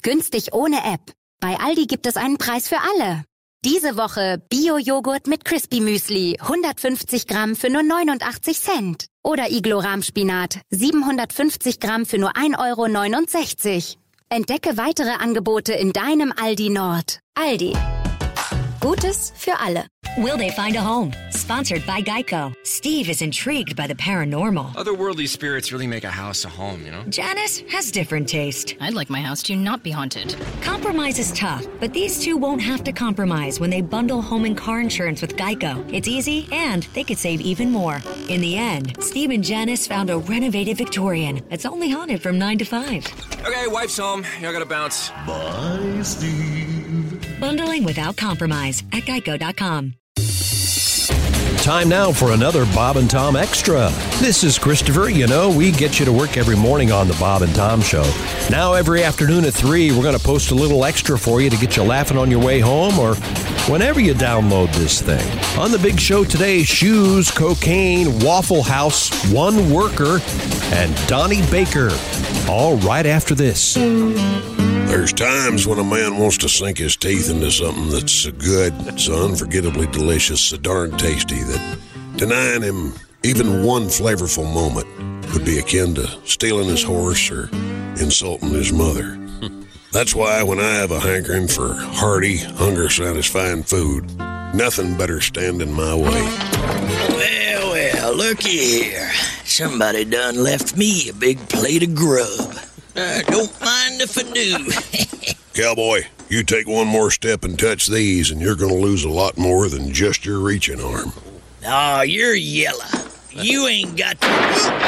Günstig ohne App. Bei Aldi gibt es einen Preis für alle. Diese Woche Bio-Joghurt mit Crispy Müsli, 150 Gramm für nur 89 Cent. Oder Iglo-Rahmspinat, 750 Gramm für nur 1,69 €. Entdecke weitere Angebote in deinem Aldi Nord. Aldi. Gutes für alle. Will they find a home? Sponsored by Geico. Steve is intrigued by the paranormal. Otherworldly spirits really make a house a home, you know? Janice has different taste. I'd like my house to not be haunted. Compromise is tough, but these two won't have to compromise when they bundle home and car insurance with Geico. It's easy, and they could save even more. In the end, Steve and Janice found a renovated Victorian that's only haunted from 9 to 5. Okay, wife's home. I gotta bounce. Bye, Steve. Bundling without compromise at Geico.com. Time now for another Bob and Tom Extra. This is Christopher. You know, we get you to work every morning on the Bob and Tom Show. Now, every afternoon at 3, we're going to post a little extra for you to get you laughing on your way home or whenever you download this thing. On the big show today, shoes, cocaine, Waffle House, one worker, and Donnie Baker. All right after this. There's times when a man wants to sink his teeth into something that's so good, so unforgettably delicious, so darn tasty that denying him even one flavorful moment would be akin to stealing his horse or insulting his mother. That's why when I have a hankering for hearty, hunger-satisfying food, nothing better stand in my way. Well, looky here. Somebody done left me a big plate of grub. Don't mind if I do. Cowboy, you take one more step and touch these, and you're going to lose a lot more than just your reaching arm. Aw, you're yellow. You ain't got to...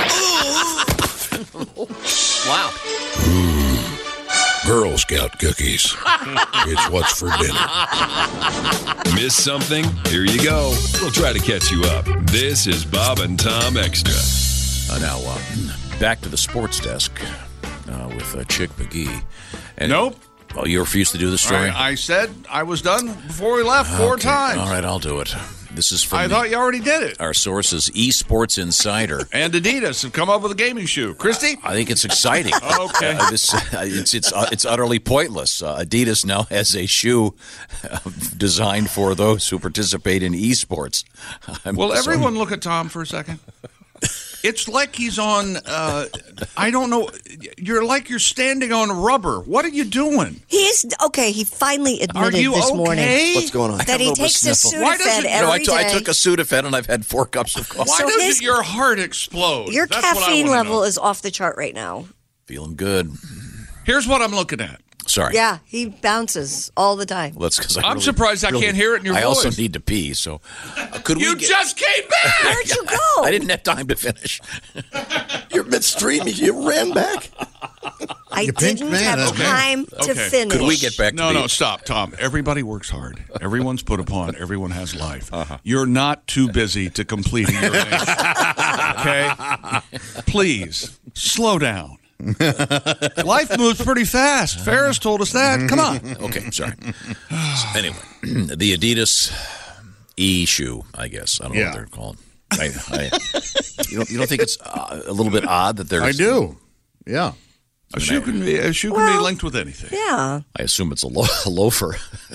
Wow. Girl Scout cookies. It's what's for dinner. Miss something? Here you go. We'll try to catch you up. This is Bob and Tom Extra. Now, back to the sports desk. With Chick McGee. And, nope. Oh, you refused to do the story? I said I was done before we left 4 times. All right, I'll do it. This is from I thought you already did it. Our source is Esports Insider. And Adidas have come up with a gaming shoe. Christy? I think it's exciting. Okay. It's utterly pointless. Adidas now has a shoe designed for those who participate in esports. Will everyone look at Tom for a second? It's like he's on, I don't know, you're standing on rubber. What are you doing? Okay, he finally admitted this morning. What's going on? That he takes a Sudafed every day. I took a Sudafed and I've had 4 cups of coffee. Why doesn't your heart explode? Your caffeine level is off the chart right now. Feeling good. Here's what I'm looking at. Sorry. Yeah, he bounces all the time. Well, that's because I'm surprised I can't hear it in your voice. I also need to pee, so You just came back! Where'd you go? I didn't have time to finish. You're midstream. You ran back. I didn't have time to finish. Could we get back to No, stop, Tom. Everybody works hard. Everyone's put upon. Everyone has life. You're not too busy to complete your name. Okay? Please, slow down. Life moves pretty fast. Ferris told us that. Come on. Okay, sorry. Anyway, the Adidas E-shoe, I guess. I don't know what they're called. You don't think it's a little bit odd that there's... I do. Yeah. A shoe can be linked with anything. Yeah. I assume it's a loafer.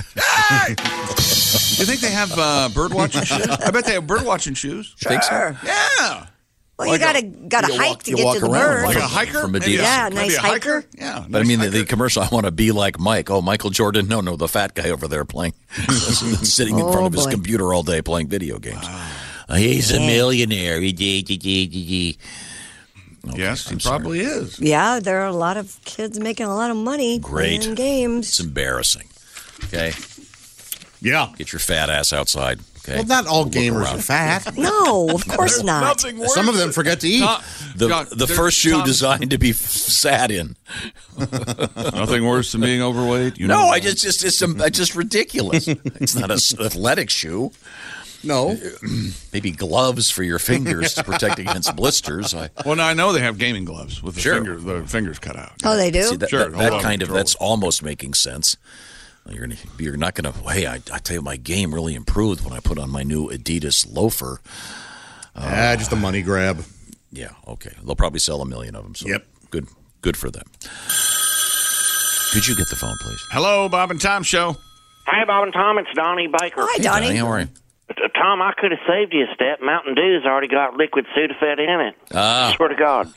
You think they have bird-watching shoes? I bet they have bird-watching shoes. Sure. Think so? Yeah. Well, you gotta hike to get to the bird. Like a hiker? From Adidas. Yeah, nice hiker. Yeah. But I mean, the commercial, I want to be like Mike. Oh, Michael Jordan. No, the fat guy over there playing, sitting in front of his computer all day playing video games. He's a millionaire. Okay, Yes, he probably is. Yeah, there are a lot of kids making a lot of money playing games. It's embarrassing. Okay? Yeah. Get your fat ass outside. Okay? Well, not all gamers are fat. No, of course not. Some of them forget to eat. The first shoe designed to be sat in. Nothing worse than being overweight. It's just ridiculous. It's not an athletic shoe. No. Maybe gloves for your fingers to protect against blisters. Well, now I know they have gaming gloves with the fingers cut out. Oh, they do? See, that's almost making sense. You're not going to, hey, I tell you, my game really improved when I put on my new Adidas loafer. Just a money grab. Yeah, okay. They'll probably sell 1 million of them. So yep. Good for them. Could you get the phone, please? Hello, Bob and Tom Show. Hey, Bob and Tom, it's Donnie Baker. Hi, Donnie. Donnie, how are you? Tom, I could have saved you a step. Mountain Dew's already got liquid Sudafed in it. Ah. Swear to God.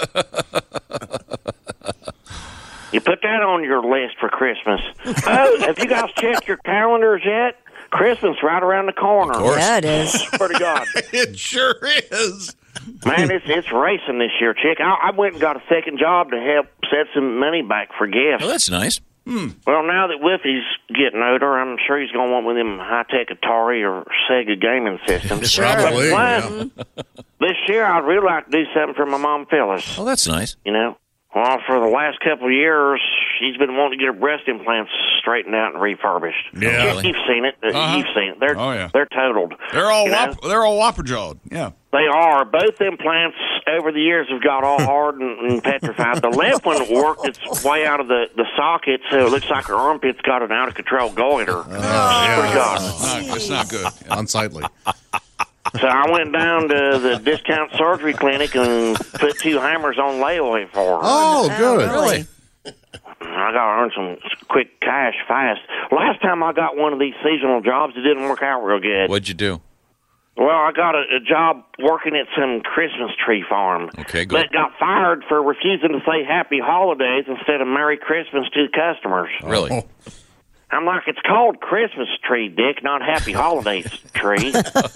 You put that on your list for Christmas. Oh, have you guys checked your calendars yet? Christmas right around the corner. Of course. Yeah, it is. Swear to God. It sure is. Man, it's racing this year, chick. I went and got a second job to help set some money back for gifts. Oh, that's nice. Well, now that Whiffy's getting older, I'm sure he's going to want one of them high-tech Atari or Sega gaming systems. Sure. Probably, But this year, I'd really like to do something for my mom, Phyllis. Oh, that's nice. You know? Well, for the last couple of years, she's been wanting to get her breast implants straightened out and refurbished. Yeah. Really? You've seen it. You've seen it. They're totaled. They're all You know? they're all whopper-jawed. Yeah. They are. Both implants over the years have got all hard and petrified. The left one worked its way out of the socket, so it looks like her armpit's got an out-of-control goiter. It's not good. Unsightly. So I went down to the discount surgery clinic and put 2 hammers on layaway for her. Oh, good. Really? I got to earn some quick cash fast. Last time I got one of these seasonal jobs, it didn't work out real good. What'd you do? Well, I got a job working at some Christmas tree farm. Okay, good. But got fired for refusing to say Happy Holidays instead of Merry Christmas to customers. Really? Oh. I'm like, it's called Christmas tree, Dick, not Happy Holidays tree.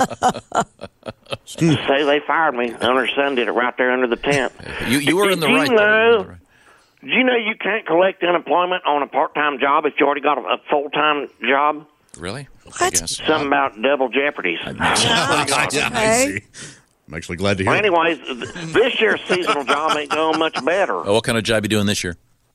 So they fired me. And her son did it right there under the tent. You were in the Did right. you know? Did you know you can't collect unemployment on a part-time job if you already got a full-time job? Really? What? Something about double jeopardies. I see. I'm actually glad to hear Well, it. anyways, this year's seasonal job ain't going much better. Oh, what kind of job you doing this year?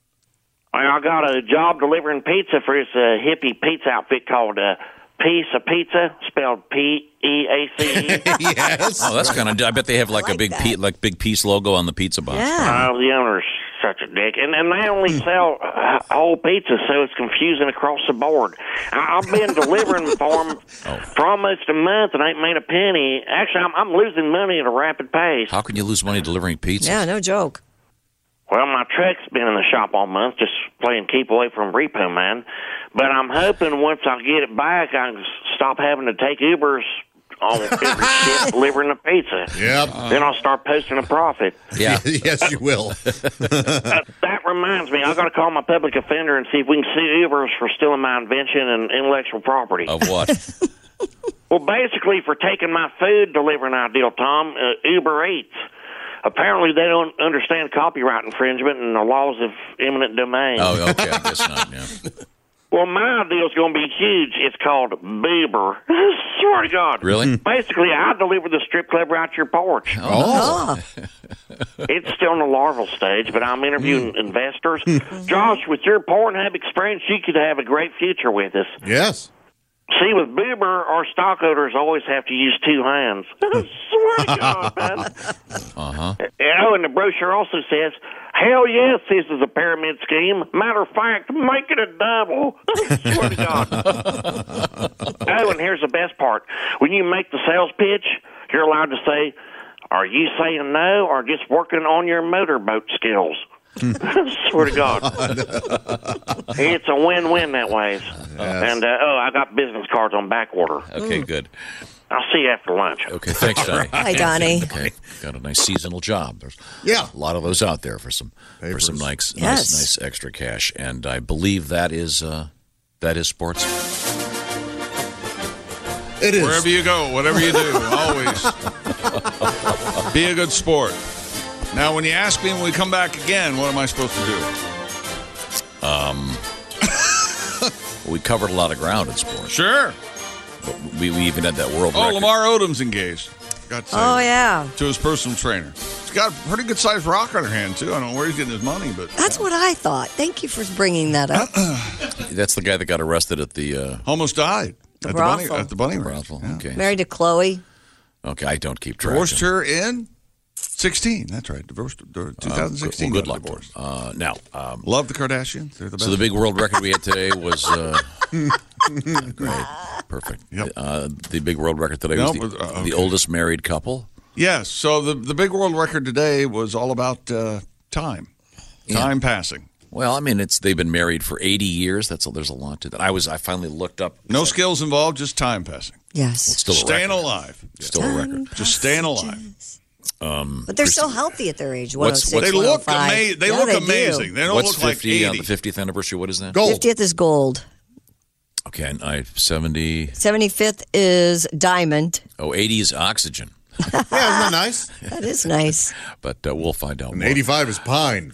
I got a job delivering pizza for this hippie pizza outfit called Piece of Pizza, spelled P-E-A-C-E. Yes. Oh, that's kind of. I bet they have like a big big piece logo on the pizza box. Yeah. The owner's such a dick. And they only sell whole pizza, so it's confusing across the board. I've been delivering for them for almost a month and ain't made a penny. Actually, I'm losing money at a rapid pace. How can you lose money delivering pizza? Yeah, no joke. Well, my truck's been in the shop all month, just playing keep away from Repo Man. But I'm hoping once I get it back, I can stop having to take Ubers on every ship delivering the pizza. Yep. Then I'll start posting a profit. Yeah. Yes, you will. That reminds me, I got to call my public offender and see if we can sue Ubers for stealing my invention and intellectual property. Of what? Well, basically for taking my food delivering ideal, Tom, Uber Eats. Apparently, they don't understand copyright infringement and the laws of eminent domain. Oh, okay. I guess not. Yeah. Well, my deal's going to be huge. It's called Boober. Swear to God. Really? Basically, I deliver the strip club right to your porch. Oh. It's still in the larval stage, but I'm interviewing investors. Josh, with your Pornhub experience, you could have a great future with us. Yes. See, with Boober, our stockholders always have to use 2 hands. Swear to God, man. Uh-huh. Oh, and the brochure also says, hell yes, this is a pyramid scheme. Matter of fact, make it a double. Swear to God. Oh, and here's the best part. When you make the sales pitch, you're allowed to say, are you saying no or just working on your motorboat skills? Swear to God. It's a win-win that way. Yes. And, I got business cards on back order. Okay, good. I'll see you after lunch. Okay, thanks, Donnie. Hi, Donnie. Okay, got a nice seasonal job. There's a lot of those out there for some nice extra cash, and I believe that is sports. It is. Wherever you go, whatever you do, always be a good sport. Now, when you ask me when we come back again, what am I supposed to do? We covered a lot of ground in sports. Sure. But we even had that world record. Lamar Odom's engaged. Got to yeah. To his personal trainer. He's got a pretty good sized rock on her hand, too. I don't know where he's getting his money, but That's what I thought. Thank you for bringing that up. That's the guy that got arrested at the... almost died. The brothel. At the bunny ranch. Brothel. Yeah. Okay. Married to Chloe. Okay, I don't keep track. Divorced her in 16. That's right. Divorced 2016. Well, good luck. Divorce. Now, love the Kardashians. They're the best. So the big world record we had today was great, perfect. Yep. The big world record today was the oldest married couple. Yes. So the big world record today was all about time passing. Well, I mean, they've been married for 80 years. There's a lot to that. I finally looked up. No skills involved, just time passing. Yes. It's still staying alive. Still a record. Just staying alive. But they're so healthy at their age. They 106, look 105. They look amazing. They don't What's look like 50 80. on the 50th anniversary? What is that? Gold. 50th is gold. Okay, and 70. 75th is diamond. 80 is oxygen. Yeah, isn't that nice? That is nice. But we'll find out And more. 85 is pine.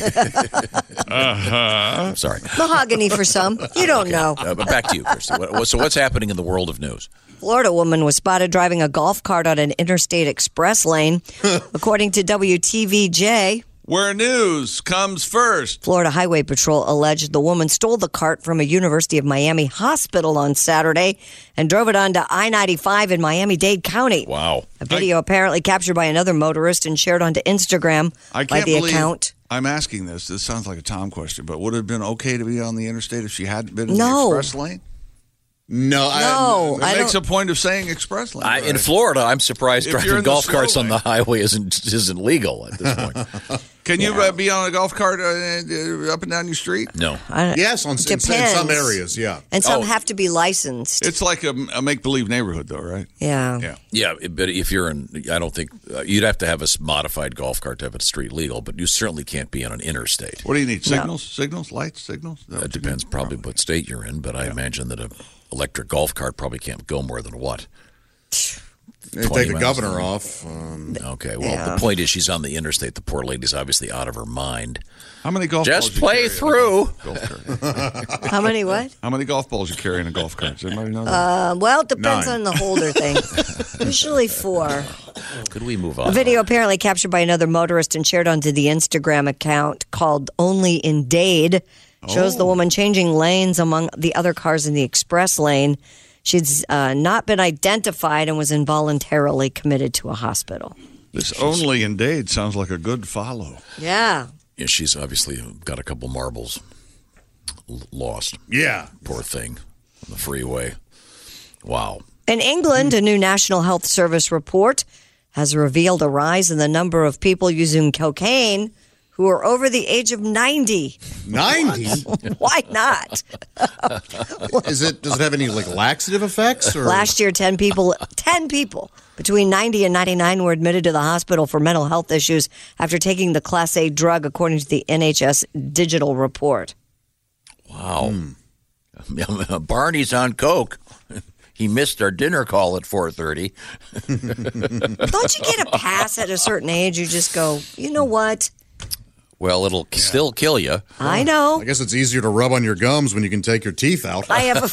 I'm sorry. Mahogany for some. You don't know. But back to you, Christy. So what's happening in the world of news? Florida woman was spotted driving a golf cart on an interstate express lane. According to WTVJ, Where news comes first. Florida Highway Patrol alleged the woman stole the cart from a University of Miami hospital on Saturday and drove it onto I-95 in Miami-Dade County. Wow. A video apparently captured by another motorist and shared onto Instagram I by can't the believe account. I'm asking this. This sounds like a Tom question, but would it have been okay to be on the interstate if she hadn't been in No. the express lane? No. It makes a point of saying express lane. In Florida, I'm surprised If you're driving in the golf slow carts on lane. the highway isn't legal at this point. Can you be on a golf cart up and down your street? No. Yes, in some areas, yeah. And some have to be licensed. It's like a make-believe neighborhood, though, right? Yeah. Yeah, but if you're I don't think you'd have to have a modified golf cart to have it street legal, but you certainly can't be on an interstate. What do you need? Signals? Signals? Lights? Signals? That depends probably what state you're in, but I imagine that an electric golf cart probably can't go more than what? They take the governor off. Okay, well, the point is she's on the interstate. The poor lady's obviously out of her mind. How many golf Just balls play you through. How many what? How many golf balls you carry in a golf cart? Does anybody know that? Well, it depends 9. on the holder thing. Usually 4. Could we move A on? video apparently captured by another motorist and shared onto the Instagram account called Only in Dade shows the woman changing lanes among the other cars in the express lane. She's not been identified and was involuntarily committed to a hospital. This Only in Dade sounds like a good follow. Yeah. Yeah, she's obviously got a couple marbles lost. Yeah. Poor thing on the freeway. Wow. In England, a new National Health Service report has revealed a rise in the number of people using cocaine who are over the age of 90. 90? Why not? Does it have any laxative effects? Or? Last year, 10 people between 90 and 99 were admitted to the hospital for mental health issues after taking the Class A drug, according to the NHS digital report. Wow. Barney's on coke. He missed our dinner call at 4:30. Don't you get a pass at a certain age? You just go, you know what? Well, it'll still kill you. I know. I guess it's easier to rub on your gums when you can take your teeth out.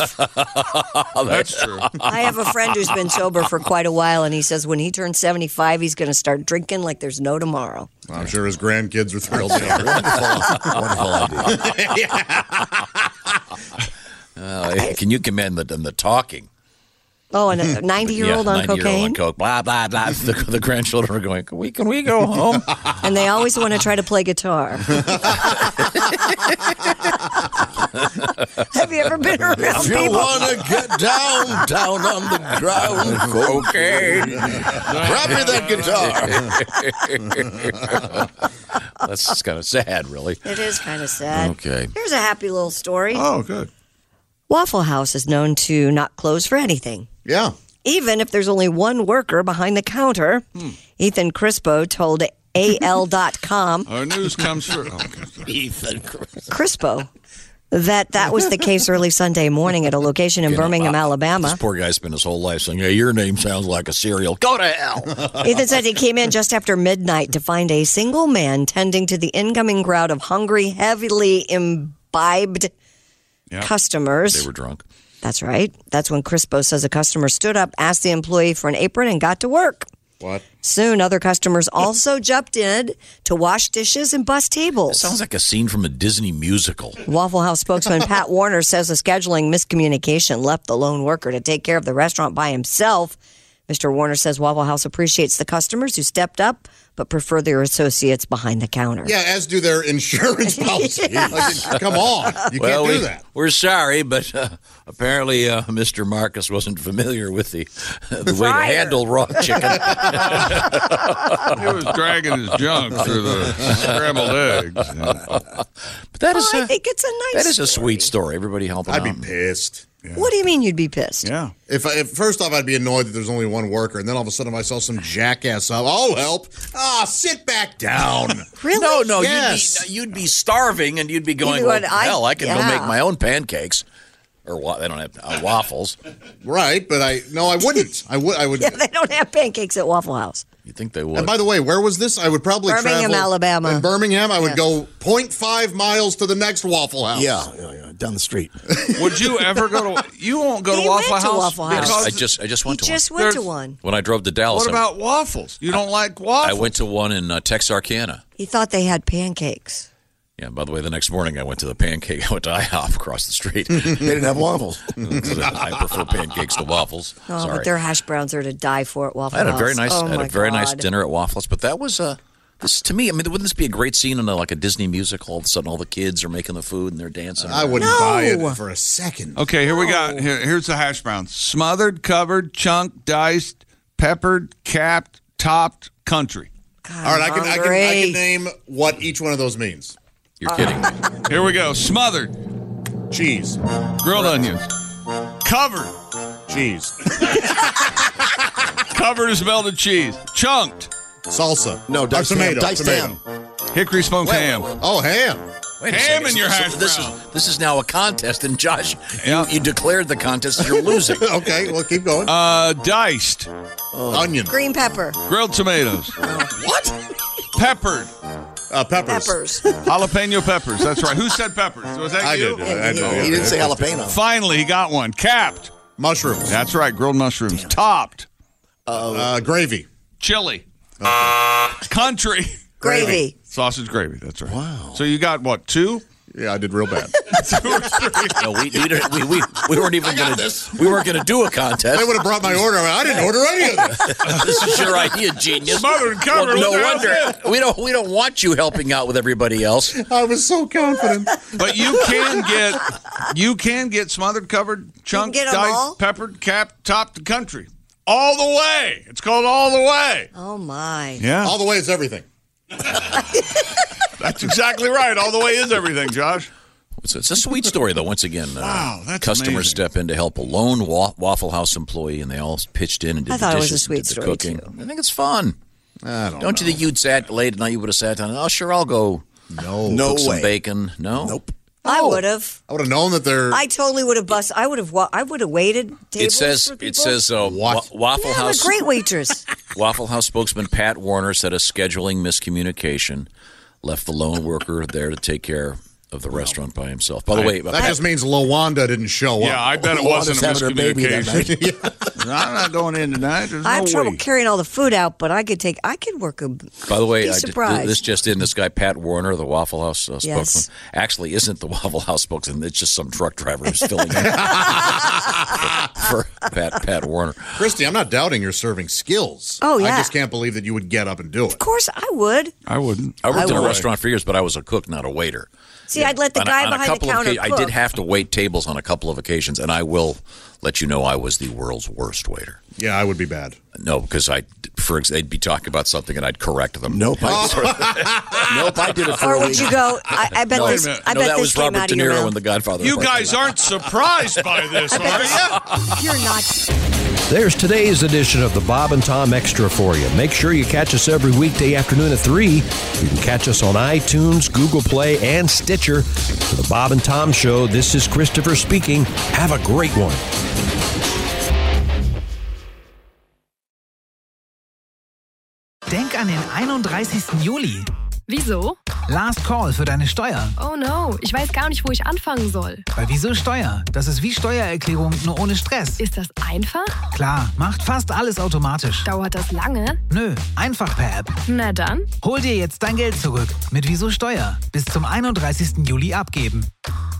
That's true. I have a friend who's been sober for quite a while, and he says when he turns 75, he's going to start drinking like there's no tomorrow. I'm sure his grandkids are thrilled. Wonderful idea. Can you commend the talking? Oh, and a 90-year-old on 90-year-old cocaine? on coke. Blah, blah, blah. The grandchildren are going, can we go home? And they always want to try to play guitar. Have you ever been around If people? you want to get down on the ground, cocaine, grab me that guitar. That's just kind of sad, really. It is kind of sad. Okay. Here's a happy little story. Oh, good. Waffle House is known to not close for anything. Yeah. Even if there's only one worker behind the counter. Ethan Crispo told AL.com. Our news comes through. Ethan Crispo. That was the case early Sunday morning at a location in Birmingham, Alabama. This poor guy spent his whole life saying, hey, your name sounds like a cereal. Go to hell. Ethan said he came in just after midnight to find a single man tending to the incoming crowd of hungry, heavily imbibed customers. They were drunk. That's right. That's when Crispo says a customer stood up, asked the employee for an apron, and got to work. What? Soon, other customers also jumped in to wash dishes and bus tables. It sounds like a scene from a Disney musical. Waffle House spokesman Pat Warner says a scheduling miscommunication left the lone worker to take care of the restaurant by himself. Mr. Warner says Waffle House appreciates the customers who stepped up, but prefer their associates behind the counter. Yeah, as do their insurance policy. Like, come on. You can't do that. We're sorry, but apparently Mr. Marcus wasn't familiar with the way to handle raw chicken. He was dragging his junk through the scrambled eggs. But that is, I think it's a nice That is a sweet story. Everybody helping I'd out. be pissed. Yeah. What do you mean you'd be pissed? Yeah. If first off, I'd be annoyed that there's only one worker, and then all of a sudden, if I saw some jackass up, I'll help. Sit back down. Really? No, yes. you'd be starving, and you'd be going, hell, I can go make my own pancakes. Or they don't have waffles. Right, but I wouldn't. I would. Yeah, they don't have pancakes at Waffle House. You think they would? And by the way, where was this? I would probably Birmingham, travel. Alabama. In Birmingham, I would go 0.5 miles to the next Waffle House. Yeah, down the street. Would you ever go to? You won't go to He Waffle went to House. Waffle House. I just went to one. He just went to one. When I drove to Dallas. What about waffles? You don't like waffles? I went to one in Texarkana. He thought they had pancakes. Yeah, by the way, the next morning I went to IHOP across the street. They didn't have waffles. I prefer pancakes to waffles. Oh, Sorry. but their hash browns are to die for at Waffle I had House. a very nice, nice God. dinner at Waffles, but that was this to me. I mean, wouldn't this be a great scene in a Disney musical? All of a sudden, all the kids are making the food and they're dancing. I wouldn't buy it for a second. Okay, here we got. Here's the hash browns: smothered, covered, chunked, diced, peppered, capped, topped, country. God, all right, I can name what each one of those means. You're kidding. Here we go: smothered, cheese, grilled onions, covered, cheese, covered is melted cheese, chunked, salsa, no, diced tomato, diced ham, hickory smoked ham. Oh, ham. Wait a ham second. in your hash This is now a contest, and Josh, you declared the contest. You're losing. Okay, well, keep going. Diced, onion, green pepper, grilled tomatoes. What? Peppered. Peppers. Jalapeno peppers. That's right. Who said peppers? Was that you? I did. He didn't say jalapeno. Finally, he got one. Capped. Mushrooms. That's right. Grilled mushrooms. Topped. Gravy. Chili. Country. Gravy. Sausage gravy. That's right. Wow. So you got what? 2? Yeah, I did real bad. 2 or 3. No, we weren't even going to. We weren't going to do a contest. I would have brought my order. I didn't order any of this. This is your idea, genius. Smothered and covered. Well, no wonder we don't want you helping out with everybody else. I was so confident. But you can get smothered, covered, chunked, get 'em all? diced, peppered, capped, topped, country. All the way. It's called all the way. Oh, my. Yeah. All the way is everything. That's exactly right. All the way is everything, Josh. It's a sweet story, though. Once again, wow, that's customers amazing. step in to help a lone Waffle House employee, and they all pitched in and did I thought the it was a dishes, sweet did the story, cooking. too. I think it's fun. Don't you think you'd sat late at night? You would have sat down. Oh, sure, I'll go. No cook some way. bacon. No. Nope. I would have. I would have known that they're. I totally would have busted. I would have waited tables for people. It says Waffle Yeah, I'm House. a great waitress. Waffle House spokesman Pat Warner said a scheduling miscommunication left the lone worker there to take care of the restaurant by himself. By the way, that just means Lawanda didn't show up. Yeah, I bet it wasn't a miscommunication. I'm not going in tonight. There's I have no trouble way. carrying all the food out, but I could work a. By the way, be surprised. this just in. This guy, Pat Warner, the Waffle House Yes. spokesman, actually isn't the Waffle House spokesman. It's just some truck driver who's filling in for Pat Warner. Christy, I'm not doubting your serving skills. Oh, yeah. I just can't believe that you would get up and do it. Of course, I would. I wouldn't. I worked in a would. restaurant for years, but I was a cook, not a waiter. See, I'd let the guy behind the counter I cook. did have to wait tables on a couple of occasions, and I will let you know I was the world's worst waiter. Yeah, I would be bad. No, because they'd be talking about something and I'd correct them. Nope. Nope, I did it for Or a would week. you go? I bet No, this. minute. I no, bet that this was came Robert out De of your Niro mouth. in The Godfather. You guys aren't surprised by this, are you? You're not. There's today's edition of the Bob and Tom Extra for you. Make sure you catch us every weekday afternoon at 3. You can catch us on iTunes, Google Play, and Stitcher. For the Bob and Tom Show, this is Christopher speaking. Have a great one. Denk an den 31. Juli. Wieso? Last Call für deine Steuer. Oh no, ich weiß gar nicht, wo ich anfangen soll. Bei Wieso Steuer? Das ist wie Steuererklärung, nur ohne Stress. Ist das einfach? Klar, macht fast alles automatisch. Dauert das lange? Nö, einfach per App. Na dann. Hol dir jetzt dein Geld zurück mit Wieso Steuer. Bis zum 31. Juli abgeben.